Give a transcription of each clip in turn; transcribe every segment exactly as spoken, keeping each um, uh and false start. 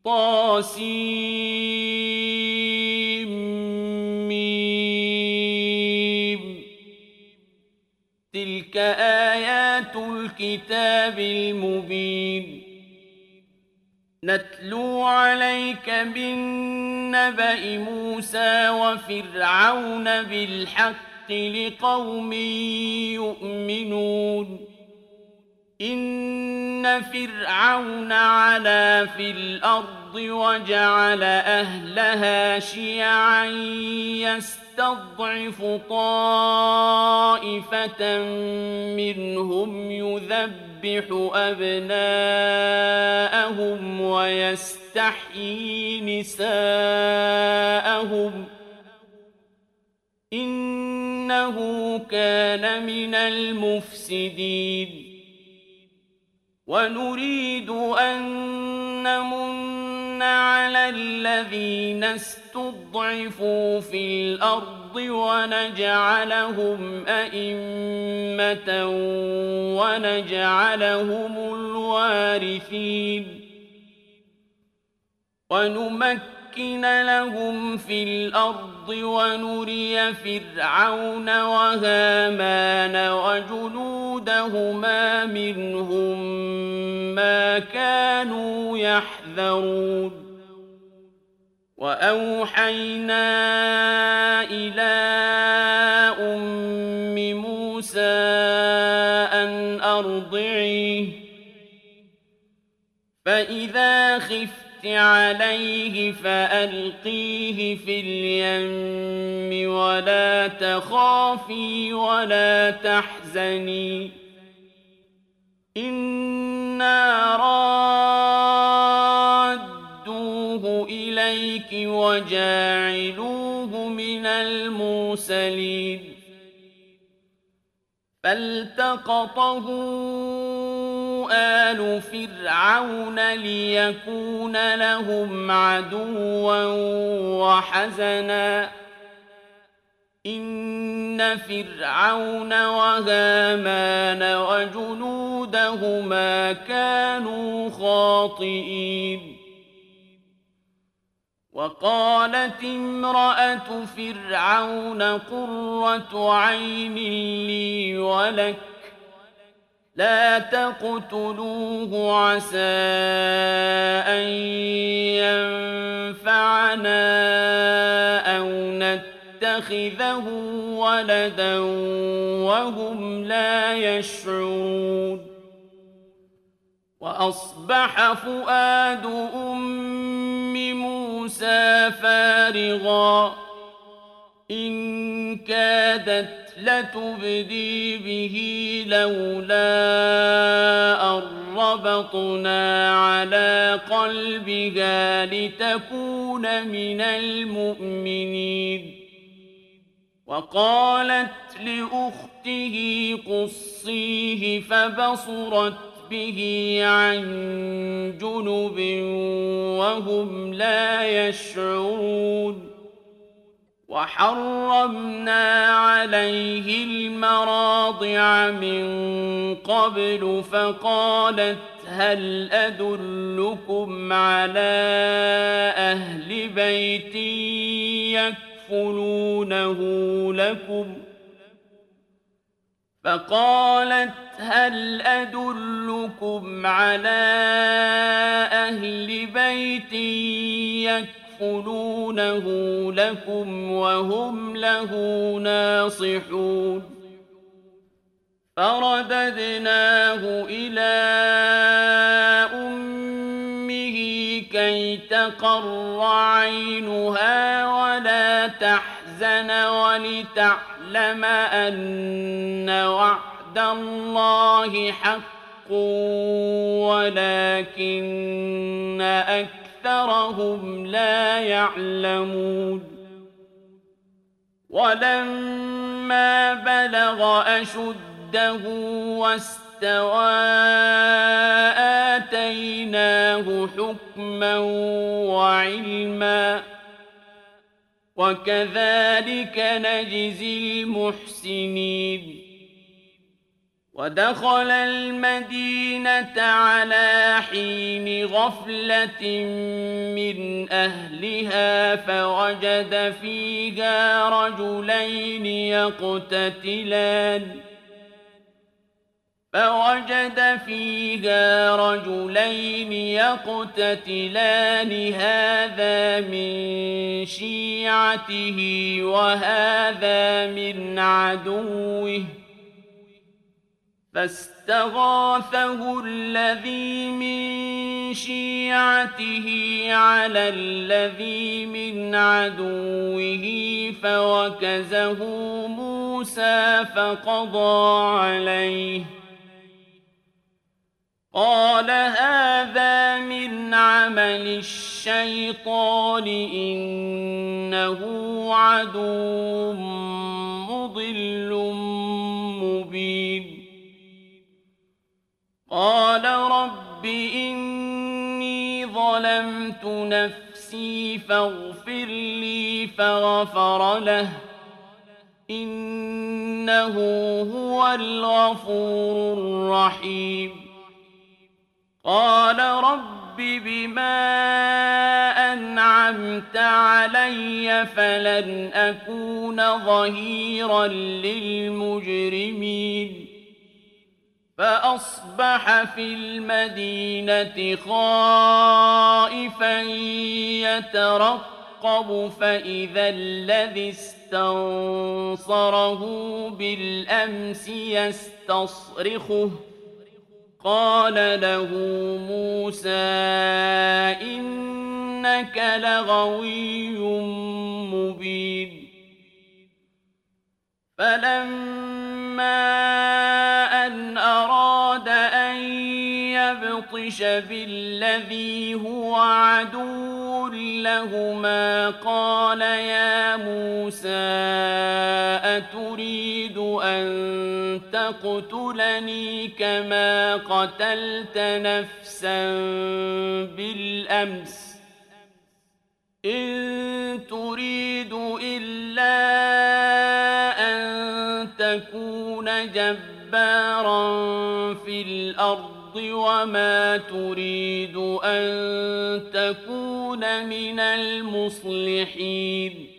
طاسيم تلك آيات الكتاب المبين نتلو عليك بالنبأ موسى وفرعون بالحق لقوم يؤمنون إن فرعون علا في الأرض وجعل أهلها شيعا يستضعف طائفة منهم يذبح أبناءهم ويستحيي نساءهم إنه كان من المفسدين ونريد أن نمن على الذين استضعفوا في الأرض ونجعلهم أئمة ونجعلهم الوارثين ونمكن لهم في الأرض ونري فرعون وهامان وجنودهما منهم ما كانوا يحذرون وأوحينا إلى أم موسى أن أرضعيه فإذا خفت عليه فألقيه في اليم ولا تخافي ولا تحزني إنا رادوه إليك وجاعلوه من المرسلين فالتقطه آل فرعون ليكون لهم عدوا وحزنا إن فرعون وهامان وجنودهما كانوا خاطئين وقالت امرأة فرعون قرة عين لي ولك لا تقتلوه عسى أن ينفعنا أو نتخذه ولدا وهم لا يشعرون وأصبح فؤاد أم موسى فارغا إن كادت لتبدي به لولا أن ربطنا على قلبها لتكون من المؤمنين وقالت لأخته قصيه فبصرت به عن جنب وهم لا يشعرون وحرمنا عليه المراضع من قبل فقالت هل أدلكم على أهل بيت يكفلونه لكم فقالت هل أدلكم على أهل بيت يكفلونه لكم وهم له ناصحون فرددناه إلى أمه كي تقر عينها ولا تحزن ولتعلم أن وعد الله حق ولكن أكثرهم لا يعلمون ولما بلغ أشده واستوى آتيناه حكما وعلما وكذلك نجزي المحسنين ودخل المدينة على حين غفلة من أهلها فوجد فيها رجلين يقتتلان فوجد فيها رجلين يقتتلان هذا من شيعته وهذا من عدوه فاستغاثه الذي من شيعته على الذي من عدوه فوكزه موسى فقضى عليه قال هذا من عمل الشيطان إنه عدو مضل مبين قال رب إني ظلمت نفسي فاغفر لي فغفر له إنه هو الغفور الرحيم قال رب بما أنعمت علي فلن أكون ظهيرا للمجرمين فأصبح في المدينة خائفا يترقب فإذا الذي استنصره بالأمس يستصرخه قال له موسى إنك لغوي مبين فلما أن أراد أن يبطش بالذي هو عدو لهما قال يا موسى أتريد أن تقتلني كما قتلت نفسا بالأمس إن تريد إلا أن تكون جبارا في الأرض وما تريد أن تكون من المصلحين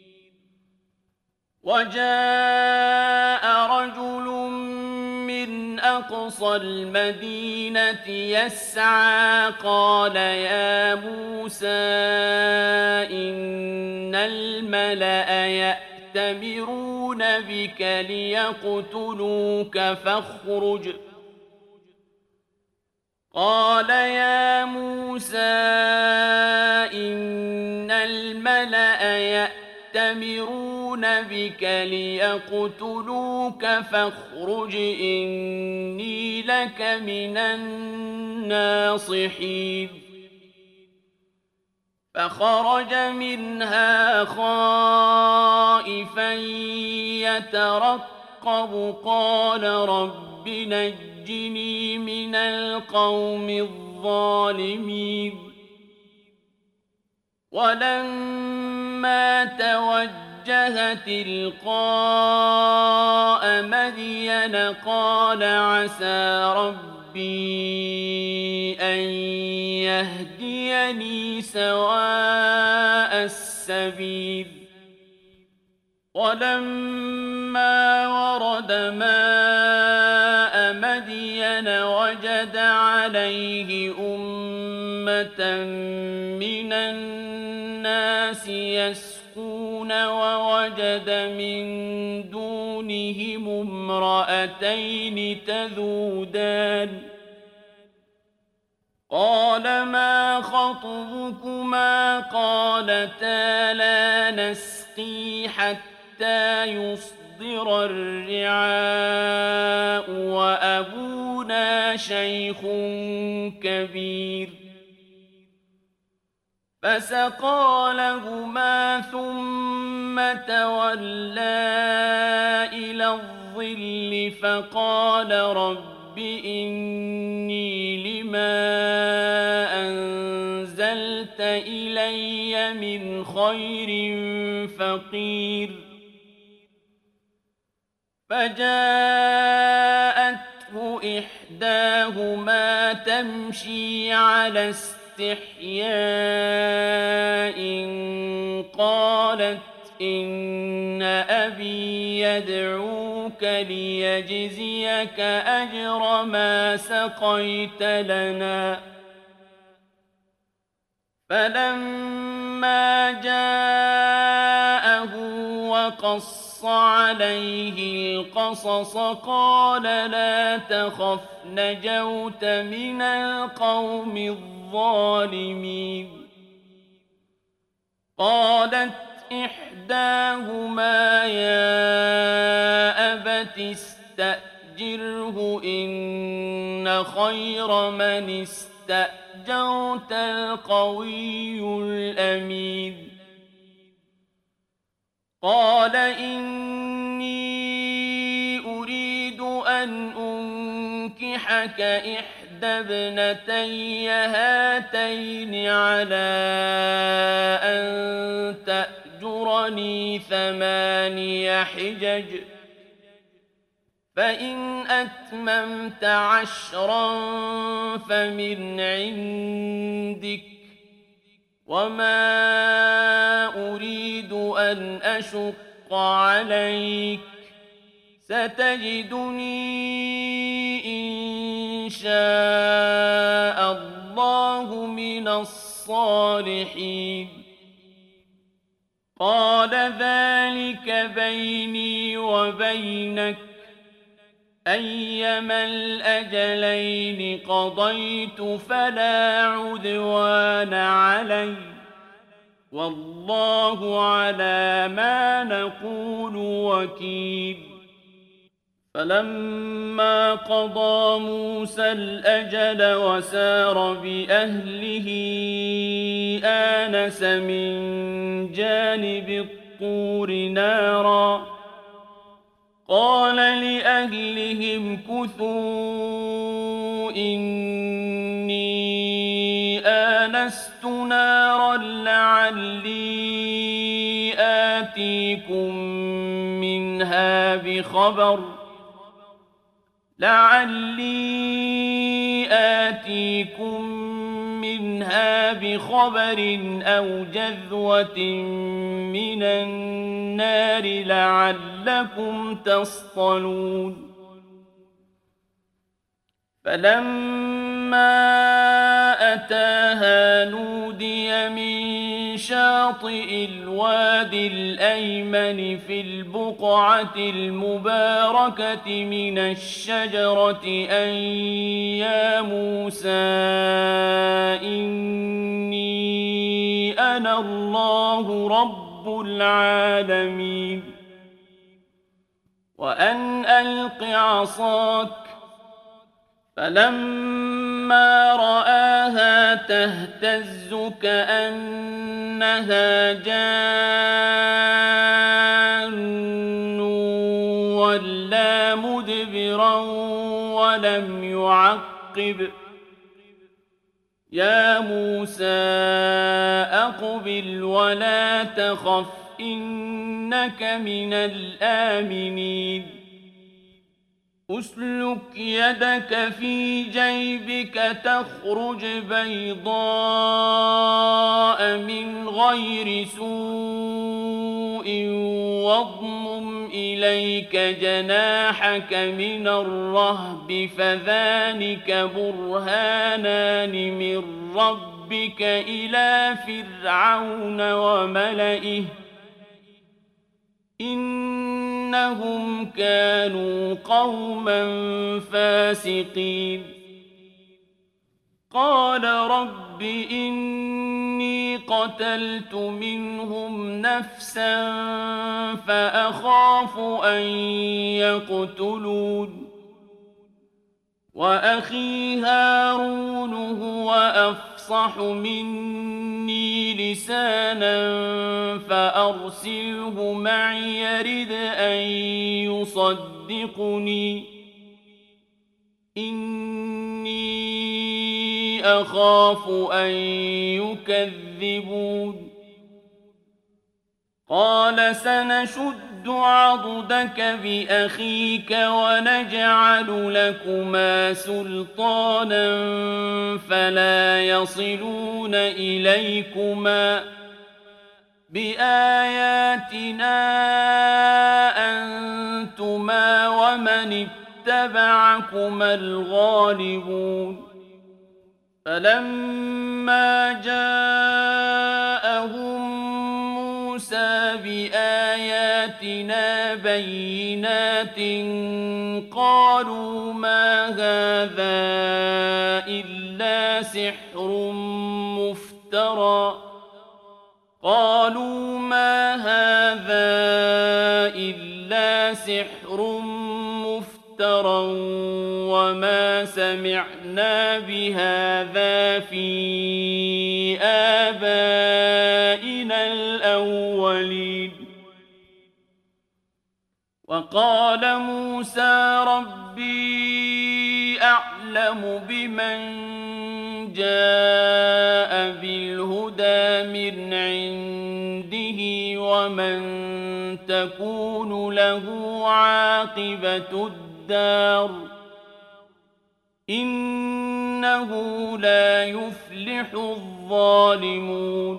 وجاء رجل من أقصى المدينة يسعى قال يا موسى إن الملأ يأتمرون بك ليقتلوك فاخرج قال يا موسى إن الملأ يأتمرون بك ليقتلوك فاخرج إني لك من الناصحين فخرج منها خائفا يترقب قال رب نجني من القوم الظالمين ولما توجه تلقاء مدين قال عسى ربي أن يهديني سواء السبيل ولما ورد ماء مدين وجد عليه أمة من الناس يسقون ووجد من دونهم امرأتين تذودان قال ما خطبكما قالتا لا نسقي حتى يصدر الرعاء وأبونا شيخ كبير فسقى لهما ثم تولى إلى الظل فقال رب إني لما أنزلت إلي من خير فقير فجاءت إحداهما تمشي على استحياء قالت إن أبي يدعوك ليجزيك أجر ما سقيت لنا. فلما جاءه وقص عليه القصص قال لا تخف نجوت من القوم الظالمين. قالت إحداهما يا أبت استأجره إن خير من استأجرت القوي الأمين. قال إني أريد أن أنكحك إحدى ابنتي هاتين على أن تأجرني ثماني حجج فإن أتممت عشرا فمن عندك وما أريد أن أشق عليك ستجدني إن شاء الله من الصالحين. قال ذلك بيني وبينك أيما الأجلين قضيت فلا عدوان علي والله على ما نقول وكيل. فلما قضى موسى الأجل وسار بأهله آنس من جانب الطور نارا قال لأهلهم كثوا إني آنست نارا لعلي آتيكم منها بخبر لعلي آتيكم منها بخبر أو جذوة من النار لعلكم تصطلون. فلما أتاها نودي من شاطئ الوادي الأيمن في البقعة المباركة من الشجرة أن يا موسى إني أنا الله رب العالمين وأن ألق عصاك. فلما رآها تهتز كأنها جان ولا مدبرا ولم يعقب يا موسى أقبل ولا تخف إنك من الآمنين. أسلك يدك في جيبك تخرج بيضاء من غير سوء واضمم إليك جناحك من الرهب فذلك برهانان من ربك إلى فرعون وملئه إنهم كانوا قوما فاسقين. قال رب إني قتلت منهم نفسا فأخاف أن يقتلون وأخي هارون هو أفصح مني لسانا فأرسله معي يرد أن يصدقني إني أخاف أن يكذبون. قال سنشد نشد عضدك بأخيك ونجعل لكما سلطانا فلا يصلون إليكما بآياتنا أنتما ومن اتبعكما الغالبون فلما جاءهم موسى بآياتنا بينات قالوا ما هذا إلا سحر مفترى قالوا ما هذا إلا سحر مفترى وما سمعنا بهذا في آبائنا الأولين وقال موسى ربي أعلم بمن جاء بالهدى من عنده ومن تكون له عاقبة الدار إنه لا يفلح الظالمون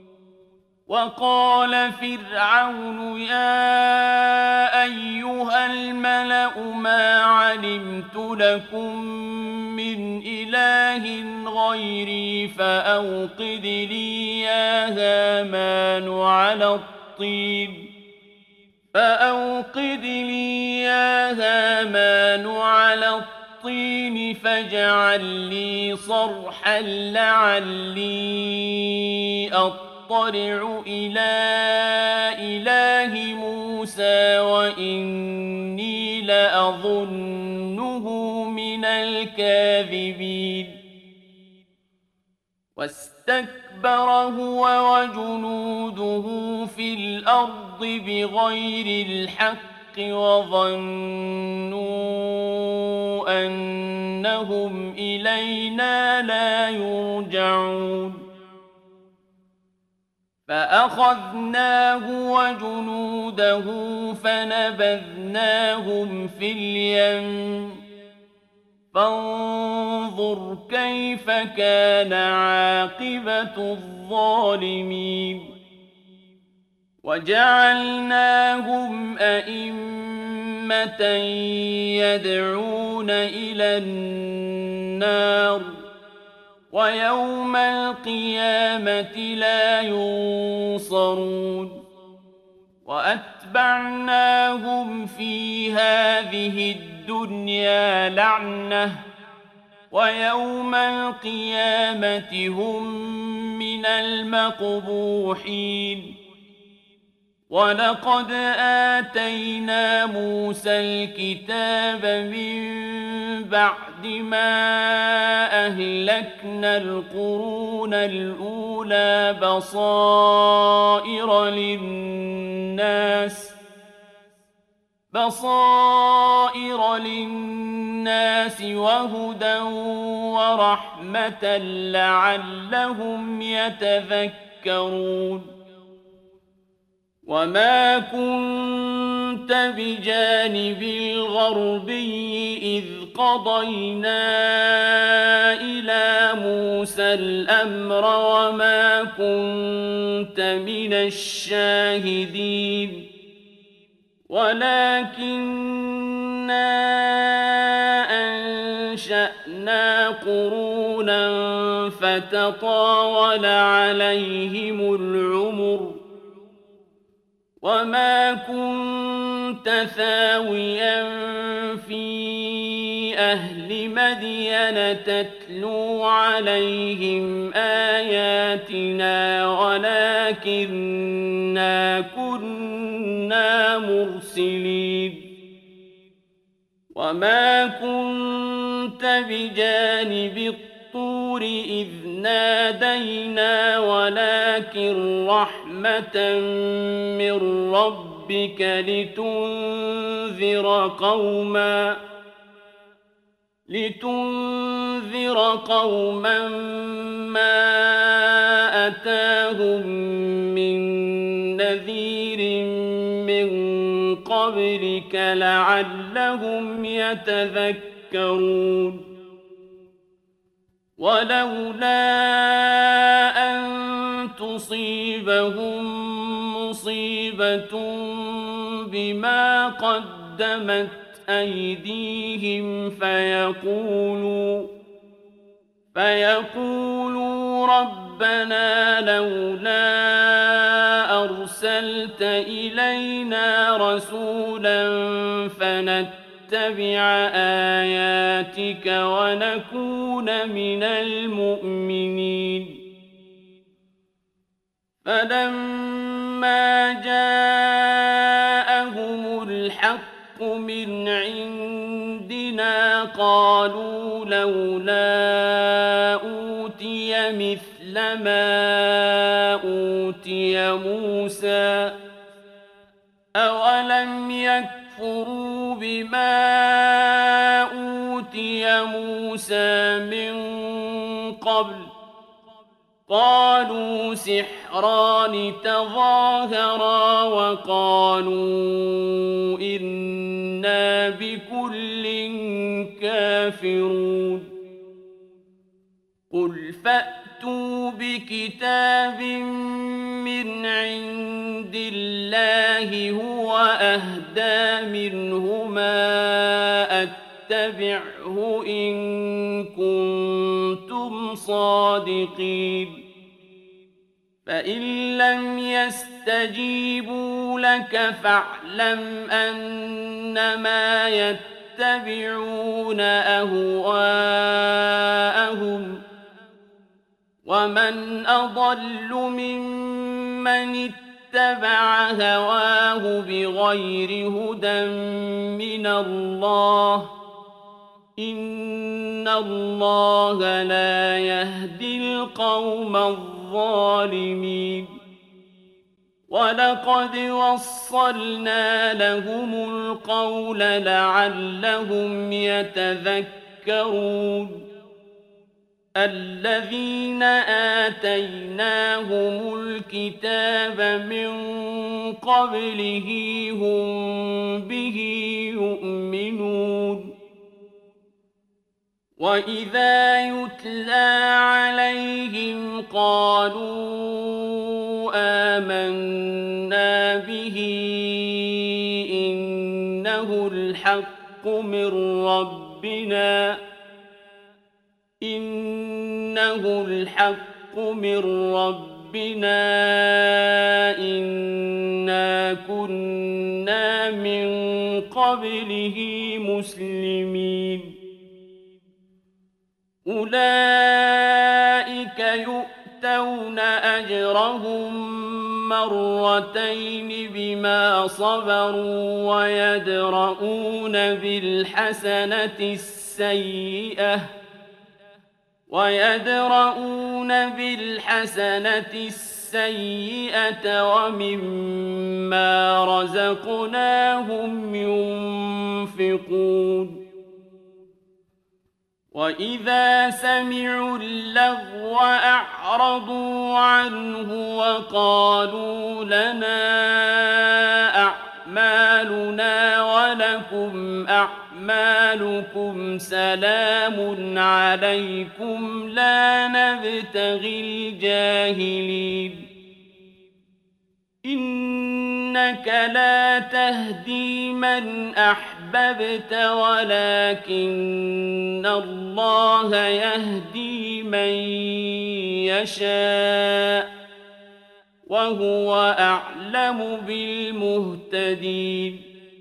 وقال فرعون يا أيها الملأ ما علمت لكم من إله غيري فأوقد لي يا هامان على الطين فأوقد لي يا هامان على الطين فاجعل لي صرحا لعلي أطلع إلى إله موسى وإني لأظنه من الكاذبين واستكبر هو وجنوده في الأرض بغير الحق وظنوا أنهم إلينا لا يرجعون فأخذناه وجنوده فنبذناهم في اليم فانظر كيف كان عاقبة الظالمين وجعلناهم أئمة يدعون إلى النار ويوم القيامة لا ينصرون وأتبعناهم في هذه الدنيا لعنة ويوم القيامة هم من المقبوحين ولقد آتينا موسى الكتاب من بعد ما أهلكنا القرون الأولى بصائر للناس بصائر للناس وهدى ورحمة لعلهم يتذكرون وما كنت بجانب الغربي إذ قضينا إلى موسى الأمر وما كنت من الشاهدين ولكننا أنشأنا قرونا فتطاول عليهم العمر وما كنت ثاويا في أهل مدين تتلو عليهم آياتنا ولكننا كنا مرسلين وما كنت بجانب الطور إذ نادينا ولكن رحمة من ربك لتنذر قوما لتنذر قوما ما أتاهم من نذير من قبلك لعلهم يتذكرون ولولا أن تصيبهم مصيبة بما قدمت أيديهم فيقولوا فيقولوا ربنا لولا أرسلت إلينا رسولا فنتبع آياتك ونكون من المؤمنين فلما جاءهم الحق من عندنا قالوا لولا أوتي مثل ما أوتي موسى أولم يكفروا بما أوتي موسى من قبل قالوا سحران تظاهرا وقالوا إنا بكل كافرون قل فأتوا بكتاب من عند الله هو أهدى منهما اتبعه إن كنتم صادقين فإن لم يستجيبوا لك فاعلم أنما يتبعون أهواءهم ومن أضل ممن اتبع هواه بغير هدى من الله إن الله لا يهدي القوم الظالمين ولقد وصلنا لهم القول لعلهم يتذكرون الذين آتيناهم الكتاب من قبله هم به يؤمنون وإذا يتلى عليهم قالوا آمنا به إنه الحق من ربنا إنه الحق من ربنا إنا كنا من قبله مسلمين أولئك يؤتون أجرهم مرتين بما صبروا ويدرؤون بالحسنة السيئة ويدرؤون بالحسنة السيئة ومما رزقناهم ينفقون وإذا سمعوا اللغو أعرضوا عنه وقالوا لنا أعمالنا ولكم أعمالكم سلام عليكم لا نبتغي الجاهلين إنك لا تهدي من أحببت ولكن الله يهدي من يشاء وهو أعلم بالمهتدين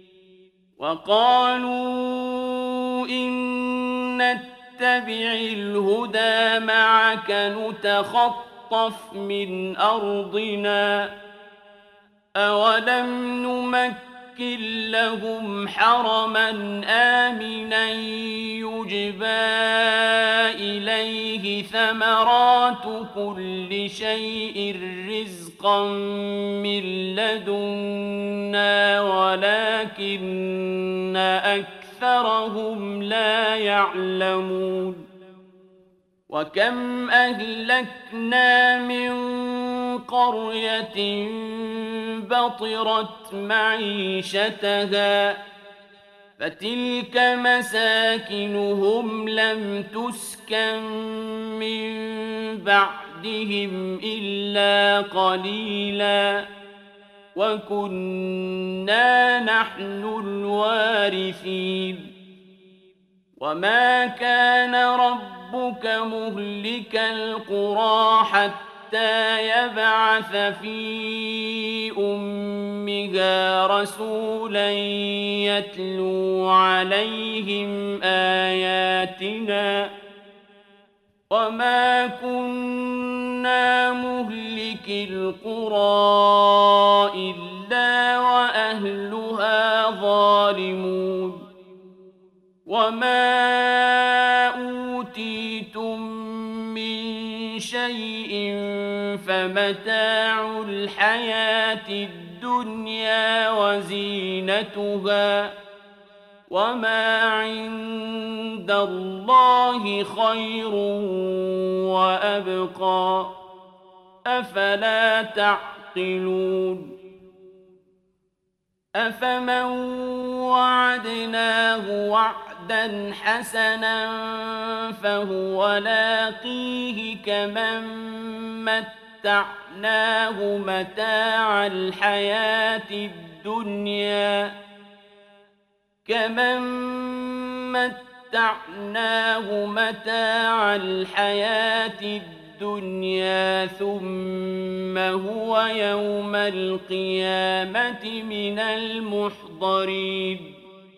وقالوا إن نتبع الهدى معك نتخطف من أرضنا أولم نمكن لهم حرما آمنا يجبى إليه ثمرات كل شيء رزقا من لدنا ولكن أكثرهم لا يعلمون وكم أهلكنا من قرية بطرت معيشتها فتلك مساكنهم لم تسكن من بعدهم إلا قليلا وكنا نحن الوارثين وما كان ربك مهلك القرى حتى يبعث في أمها رسولا يتلو عليهم آياتنا وما كنا مهلك القرى إلا وأهلها ظالمون وما أوتيتم من شيء فمتاع الحياة الدنيا وزينتها وما عند الله خير وأبقى أفلا تعقلون أفمن وعدناه وعدا حسنا فهو لاقيه كمن متعناه متاع الحياة الدنيا كمن متعناه متاع الحياة الدنيا ثم هو يوم القيامة من المحضرين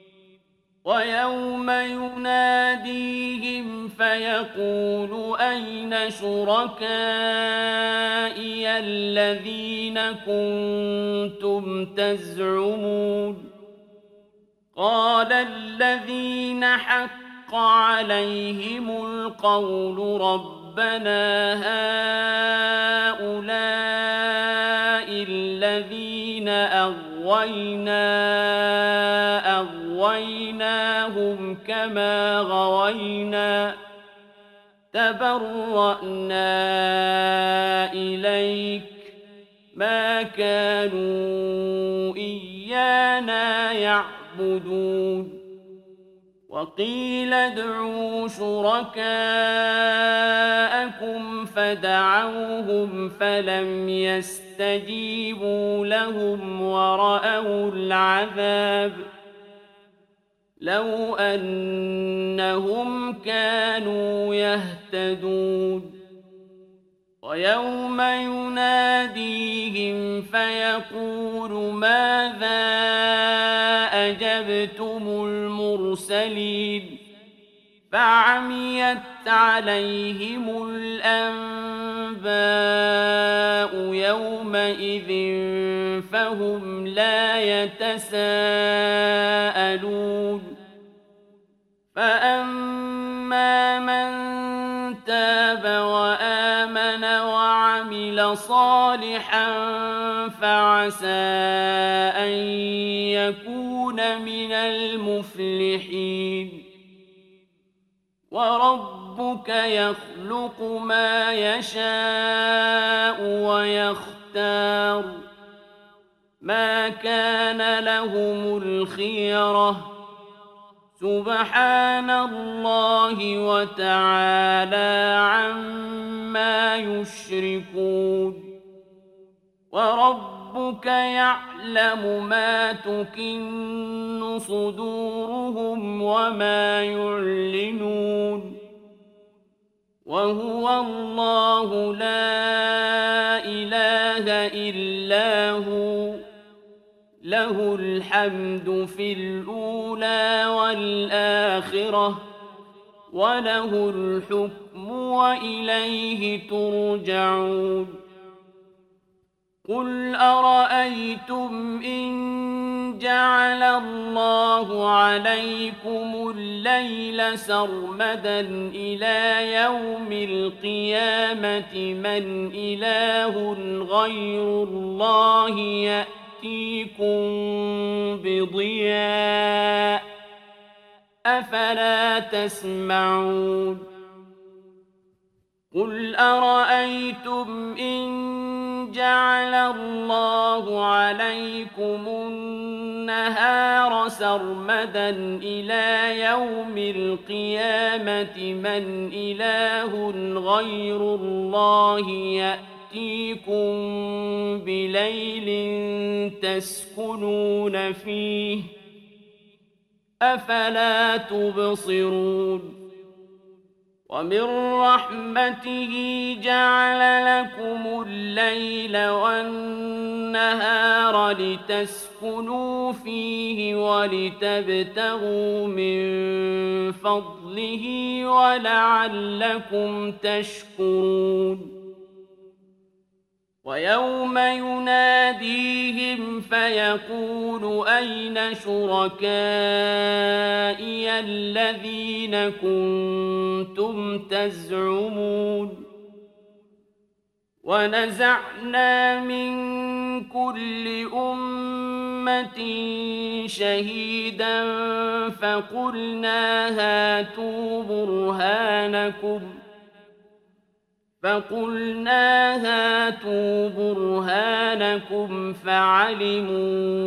ويوم يناديهم فيقول أين شركائي الذين كنتم تزعمون قال الذين حق عليهم القول ربنا هؤلاء الذين أغوينا أغويناهم كما غوينا تبرأنا إليك ما كانوا إيانا يعبدون وقيل ادعوا شركاءكم فدعوهم فلم يستجيبوا لهم ورأوا العذاب لو أنهم كانوا يهتدون ويوم يناديهم فيقول ماذا أجبتم المرسلين فعميت عليهم الأنباء يومئذ فهم لا يتساءلون فأما من تاب وآمن وعمل صالحا فعسى أن يكون من المفلحين وربك يخلق ما يشاء ويختار ما كان لهم الخيرة سبحان الله وتعالى عما يشركون وربك يعلم ما تكن صدورهم وما يعلنون وهو الله لا إله إلا هو له الحمد في الأولى والآخرة وله الحكم وإليه ترجعون قل أرأيتم إن جعل الله عليكم الليل سرمدا إلى يوم القيامة من إله غير الله يأتيكم بضياء أفلا تسمعون قل أرأيتم إن جعل الله الله عليكم النهار سرمدا إلى يوم القيامة من إله غير الله يأتيكم بليل تسكنون فيه أفلا تبصرون ومن رحمته جعل لكم الليل والنهار لتسكنوا فيه ولتبتغوا من فضله ولعلكم تشكرون ويوم يناديهم فيقول أين شركائي الذين كنتم تزعمون ونزعنا من كل أمة شهيدا فقلنا هاتوا برهانكم فقلنا هاتوا برهانكم فعلموا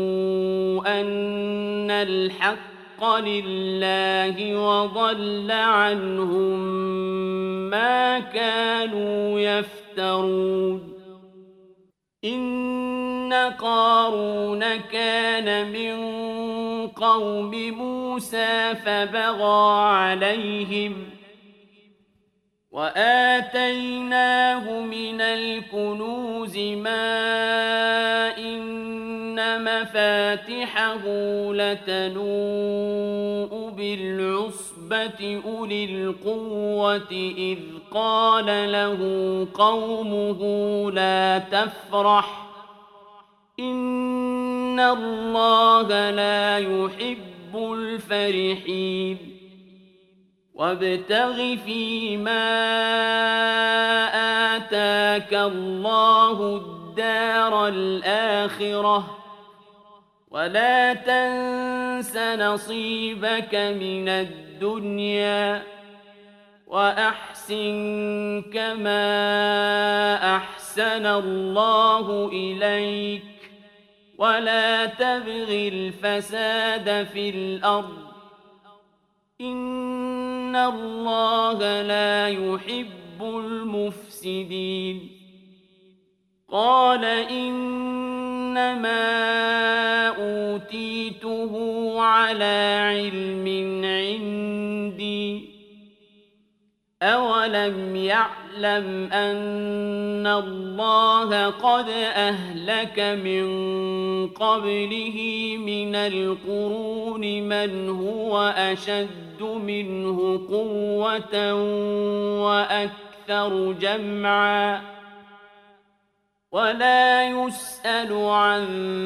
أن الحق لله وضل عنهم ما كانوا يفترون إن قارون كان من قوم موسى فبغى عليهم وآتيناه من الكنوز ما إن مفاتحه لتنوء بالعصبة أولي القوة إذ قال له قومه لا تفرح إن الله لا يحب الفرحين وابتغ فيما آتاك الله الدار الآخرة ولا تنس نصيبك من الدنيا وأحسن كما أحسن الله إليك ولا تبغ الفساد في الأرض إن الله لا يحب المفسدين قال إنما أوتيته على علم عندي أولم يعلم أن الله قد أهلك من قبله من القرون من هو أشد منه قوة وأكثر جمعا ولا يسأل عن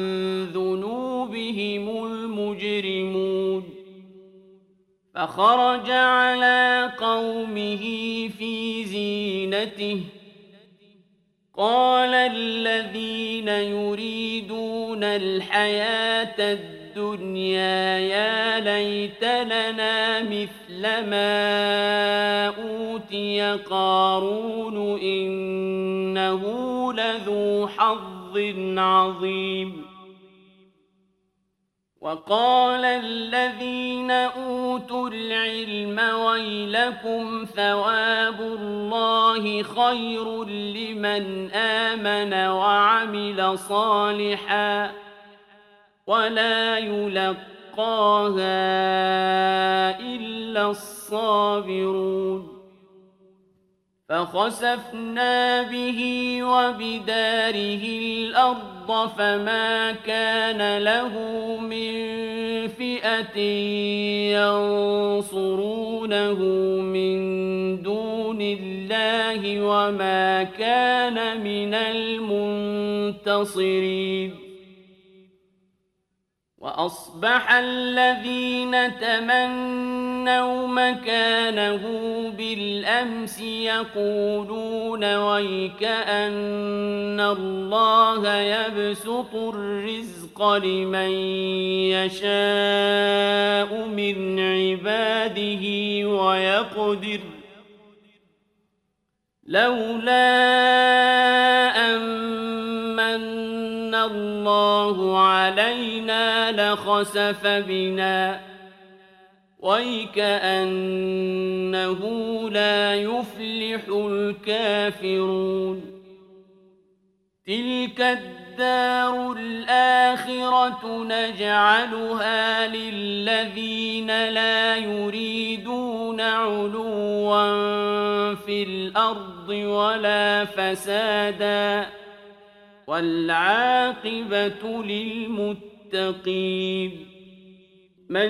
ذنوبهم المجرمون فخرج على قومه في زينته قال الذين يريدون الحياة الدنيا يا ليت لنا مثل ما أوتي قارون إنه لذو حظ عظيم وقال الذين أوتوا العلم ويلكم ثواب الله خير لمن آمن وعمل صالحا ولا يلقاها إلا الصابرون فخسفنا به وبداره الأرض فما كان له من فئة ينصرونه من دون الله وما كان من المنتصرين وأصبح الذين تمنوا مكانه بالأمس يقولون ويكأن الله يبسط الرزق لمن يشاء من عباده ويقدر لولا أن من الله علينا لخسف بنا وَيْكَأَنَّهُ لَا يُفْلِحُ الْكَافِرُونَ تِلْكَ الدَّارُ الْآخِرَةُ نَجْعَلُهَا لِلَّذِينَ لَا يُرِيدُونَ عُلُوًّا فِي الْأَرْضِ وَلَا فَسَادًا وَالْعَاقِبَةُ لِلْمُتَّقِينَ مَنْ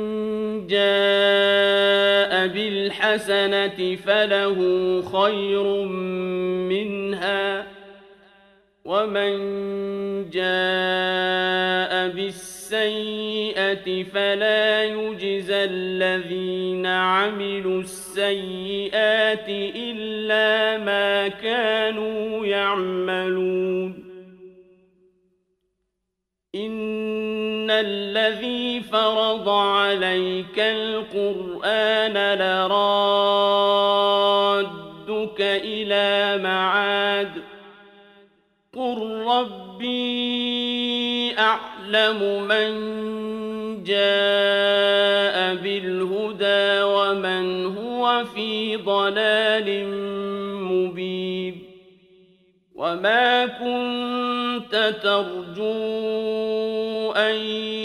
جَاءَ بِالْحَسَنَةِ فَلَهُ خَيْرٌ مِنْهَا وَمَنْ جَاءَ بِالسَّيِّئَةِ فَلَا يُجْزَى الَّذِينَ عَمِلُوا السَّيِّئَاتِ إِلَّا مَا كَانُوا يَعْمَلُونَ إِنَّ الَّذِي فَرَضَ عَلَيْكَ الْقُرْآنَ لَرَادُّكَ إِلَى مَعَادٍ قُلْ رَبِّي أَعْلَمُ مَنْ جَاءَ بِالْهُدَى وَمَنْ هُوَ فِي ضَلَالٍ مُبِينٍ وَمَا كُنْتَ تَرْجُو أَنْ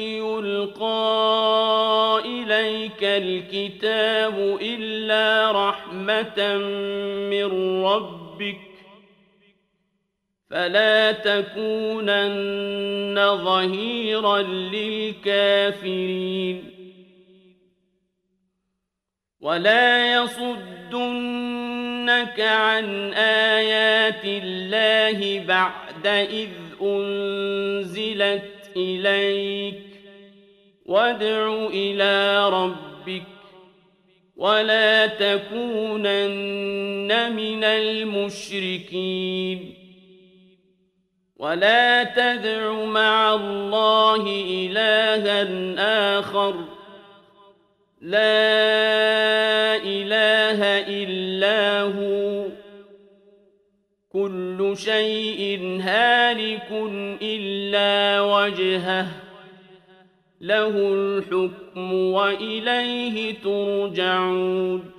يُلْقَى إِلَيْكَ الْكِتَابُ إِلَّا رَحْمَةً مِّن رَّبِّكَ فَلَا تَكُونَنَّ ظَهِيرًا لِلْكَافِرِينَ وَلَا يَصُدُّنَّكَ عَنْ آيَاتِ اللَّهِ بَعْدَ إِذْ أُنْزِلَتْ إِلَيْكَ وَادْعُ إِلَى رَبِّكَ وَلَا تَكُونَنَّ مِنَ الْمُشْرِكِينَ وَلَا تَدْعُ مَعَ اللَّهِ إِلَٰهًا آخَرَ لَا إِلَٰهَ إِلَّا هُوَ كُلُّ شَيْءٍ هَالِكٌ إِلَّا وَجْهَهُ لَهُ الْحُكْمُ وَإِلَيْهِ تُرْجَعُونَ